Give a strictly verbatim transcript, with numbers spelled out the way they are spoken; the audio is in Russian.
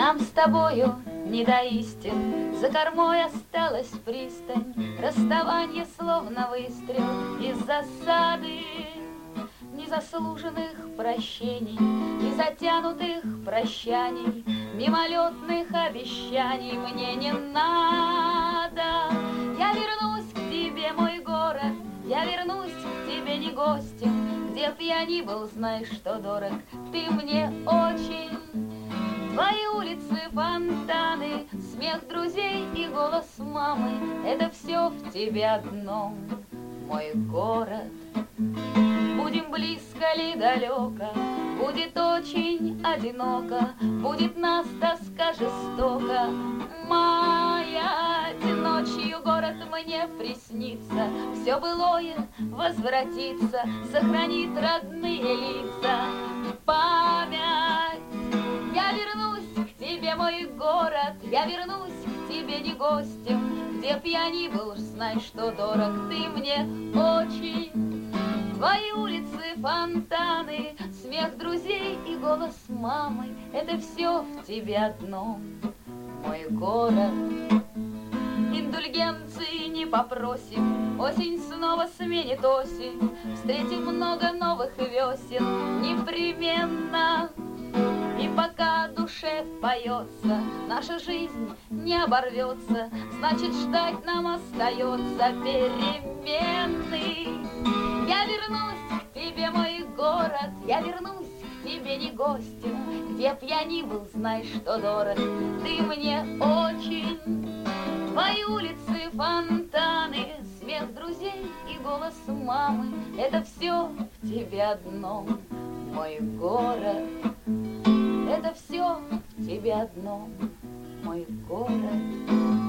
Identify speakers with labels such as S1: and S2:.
S1: Нам с тобою не до истин, за кормой осталась пристань, расставанье словно выстрел из засады. Незаслуженных прощений, незатянутых прощаний, мимолетных обещаний мне не надо. Я вернусь к тебе, мой город, я вернусь к тебе не гостем, где б я ни был, знай, что дорог ты мне очень. Твои улицы, фонтаны, смех друзей и голос мамы — это все в тебе одном, мой город. Будем близко ли далеко, будет очень одиноко, будет нас тоска жестоко. Моя ночью город мне приснится, все былое возвратится, сохранит родные лица. Память, я вернусь к тебе, мой город, я вернусь к тебе не гостем, где б я ни был, знай, что дорог ты мне очень. Твои улицы, фонтаны, смех друзей и голос мамы — это все в тебе одном, мой город. Индульгенции не попросим, осень снова сменит осень, встретим много новых весен непременно. И пока душе поется, наша жизнь не оборвется, значит, ждать нам остается перемены. Я вернусь к тебе, мой город, я вернусь к тебе не гостем, где б я ни был, знай, что дорог ты мне очень. Твои улицы, фонтаны, смех друзей и голос мамы — это все в тебе одном, мой город. Это все в тебе одном, мой город.